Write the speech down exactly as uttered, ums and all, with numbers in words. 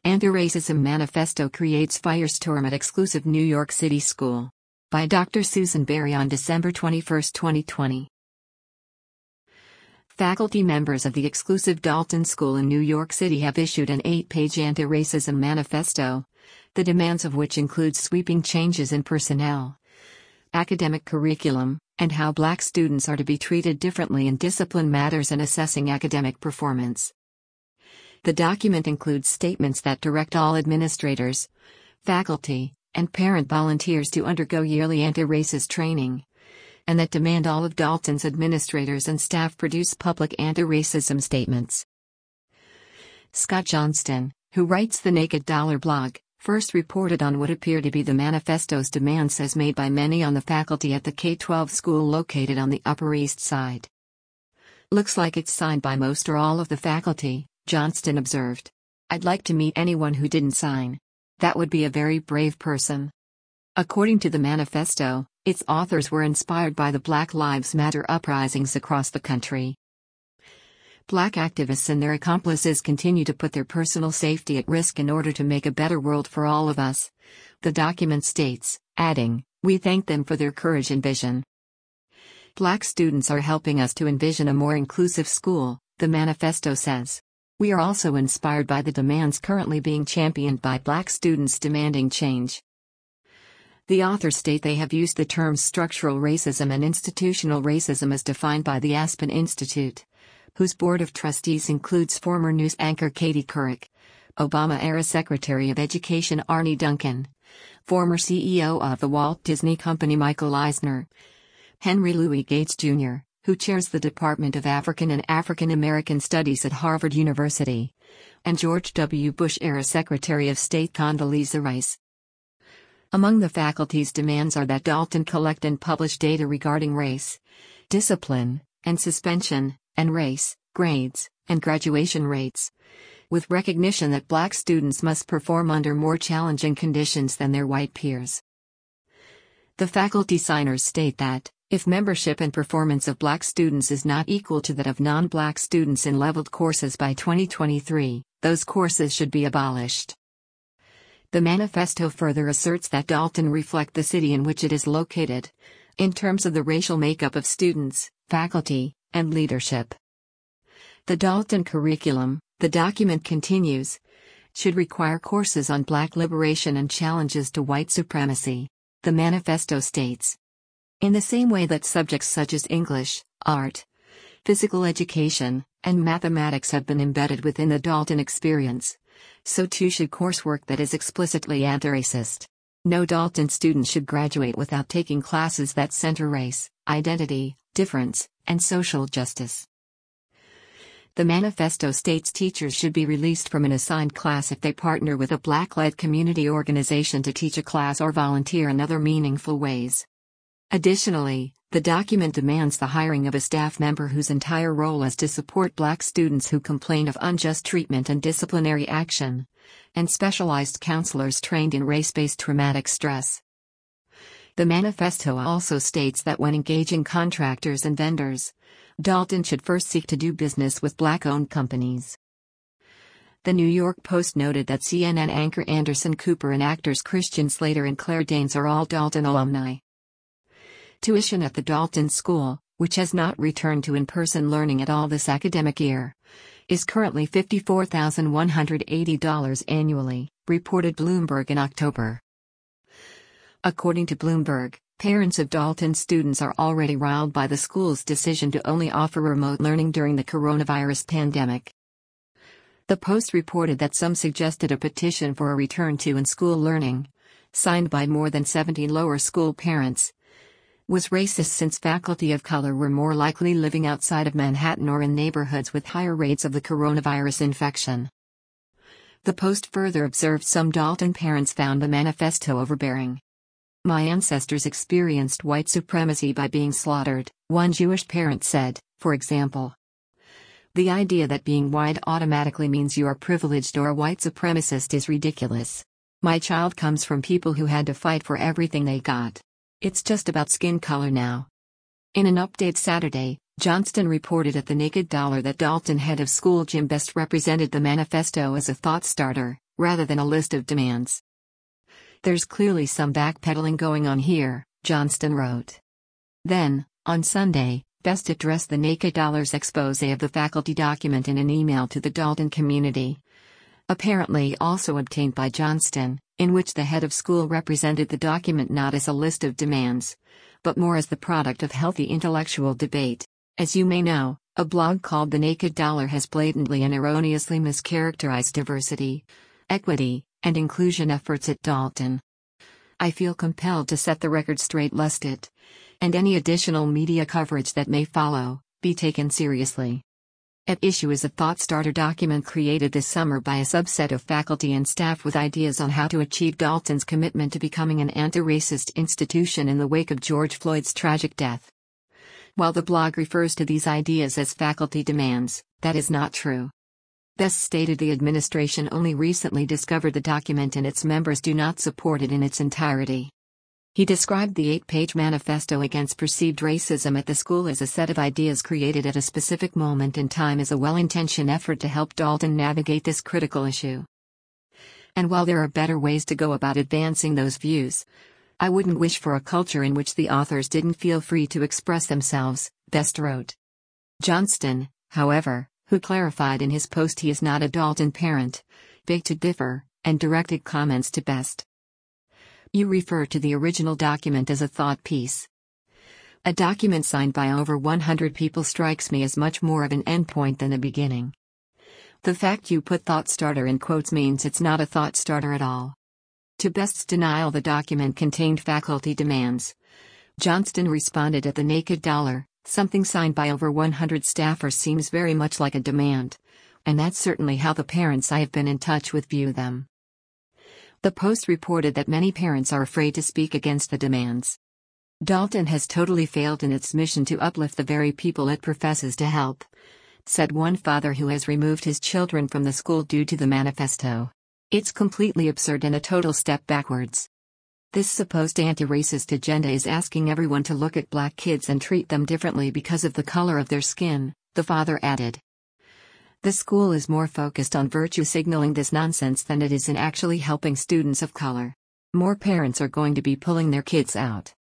Anti-Racism Manifesto Creates Firestorm at Exclusive New York City School. By Doctor Susan Berry on December twenty-first, twenty twenty. Faculty members of the exclusive Dalton School in New York City have issued an eight-page anti-racism manifesto, the demands of which include sweeping changes in personnel, academic curriculum, and how Black students are to be treated differently in discipline matters and assessing academic performance. The document includes statements that direct all administrators, faculty, and parent volunteers to undergo yearly anti-racist training, and that demand all of Dalton's administrators and staff produce public anti-racism statements. Scott Johnston, who writes the Naked Dollar blog, first reported on what appear to be the manifesto's demands as made by many on the faculty at the K twelve school located on the Upper East Side. "Looks like it's signed by most or all of the faculty," Johnston observed. "I'd like to meet anyone who didn't sign. That would be a very brave person." According to the manifesto, its authors were inspired by the Black Lives Matter uprisings across the country. Black activists and their accomplices continue to put their personal safety at risk in order to make a better world for all of us, the document states, adding, "We thank them for their courage and vision." Black students are helping us to envision a more inclusive school, the manifesto says. "We are also inspired by the demands currently being championed by Black students demanding change." The authors state they have used the terms structural racism and institutional racism as defined by the Aspen Institute, whose board of trustees includes former news anchor Katie Couric, Obama-era Secretary of Education Arne Duncan, former C E O of the Walt Disney Company Michael Eisner, Henry Louis Gates Junior, who chairs the Department of African and African American Studies at Harvard University, and George W. Bush-era Secretary of State Condoleezza Rice. Among the faculty's demands are that Dalton collect and publish data regarding race, discipline, and suspension, and race, grades, and graduation rates, with recognition that Black students must perform under more challenging conditions than their white peers. The faculty signers state that, if membership and performance of Black students is not equal to that of non-Black students in leveled courses by twenty twenty-three, those courses should be abolished. The manifesto further asserts that Dalton reflects the city in which it is located, in terms of the racial makeup of students, faculty, and leadership. The Dalton curriculum, the document continues, should require courses on Black liberation and challenges to white supremacy, the manifesto states. In the same way that subjects such as English, art, physical education, and mathematics have been embedded within the Dalton experience, so too should coursework that is explicitly anti-racist. No Dalton student should graduate without taking classes that center race, identity, difference, and social justice. The manifesto states teachers should be released from an assigned class if they partner with a Black-led community organization to teach a class or volunteer in other meaningful ways. Additionally, the document demands the hiring of a staff member whose entire role is to support Black students who complain of unjust treatment and disciplinary action, and specialized counselors trained in race-based traumatic stress. The manifesto also states that when engaging contractors and vendors, Dalton should first seek to do business with Black-owned companies. The New York Post noted that C N N anchor Anderson Cooper and actors Christian Slater and Claire Danes are all Dalton alumni. Tuition at the Dalton School, which has not returned to in-person learning at all this academic year, is currently fifty-four thousand one hundred eighty dollars annually, reported Bloomberg in October. According to Bloomberg, parents of Dalton students are already riled by the school's decision to only offer remote learning during the coronavirus pandemic. The Post reported that some suggested a petition for a return to in-school learning, signed by more than seventy lower school parents, was racist since faculty of color were more likely living outside of Manhattan or in neighborhoods with higher rates of the coronavirus infection. The Post further observed some Dalton parents found the manifesto overbearing. "My ancestors experienced white supremacy by being slaughtered," one Jewish parent said, for example. "The idea that being white automatically means you are privileged or a white supremacist is ridiculous. My child comes from people who had to fight for everything they got. It's just about skin color now." In an update Saturday, Johnston reported at the Naked Dollar that Dalton head of school Jim Best represented the manifesto as a thought starter, rather than a list of demands. There's clearly some backpedaling going on here, Johnston wrote. Then, on Sunday, Best addressed the Naked Dollars expose of the faculty document in an email to the Dalton community. Apparently also obtained by Johnston, in which the head of school represented the document not as a list of demands, but more as the product of healthy intellectual debate. As you may know, a blog called The Naked Dollar has blatantly and erroneously mischaracterized diversity, equity, and inclusion efforts at Dalton. I feel compelled to set the record straight lest it, and any additional media coverage that may follow, be taken seriously. At issue is a thought-starter document created this summer by a subset of faculty and staff with ideas on how to achieve Dalton's commitment to becoming an anti-racist institution in the wake of George Floyd's tragic death. While the blog refers to these ideas as faculty demands, that is not true. Best stated the administration only recently discovered the document and its members do not support it in its entirety. He described the eight-page manifesto against perceived racism at the school as a set of ideas created at a specific moment in time as a well-intentioned effort to help Dalton navigate this critical issue. And while there are better ways to go about advancing those views, I wouldn't wish for a culture in which the authors didn't feel free to express themselves, Best wrote. Johnston, however, who clarified in his post he is not a Dalton parent, begged to differ, and directed comments to Best. You refer to the original document as a thought piece. A document signed by over one hundred people strikes me as much more of an endpoint than a beginning. The fact you put thought starter in quotes means it's not a thought starter at all. To Best's denial the document contained faculty demands, Johnston responded at the Naked Dollar, something signed by over one hundred staffers seems very much like a demand, and that's certainly how the parents I have been in touch with view them. The Post reported that many parents are afraid to speak against the demands. Dalton has totally failed in its mission to uplift the very people it professes to help, said one father who has removed his children from the school due to the manifesto. It's completely absurd and a total step backwards. This supposed anti-racist agenda is asking everyone to look at black kids and treat them differently because of the color of their skin, the father added. The school is more focused on virtue signaling this nonsense than it is in actually helping students of color. More parents are going to be pulling their kids out.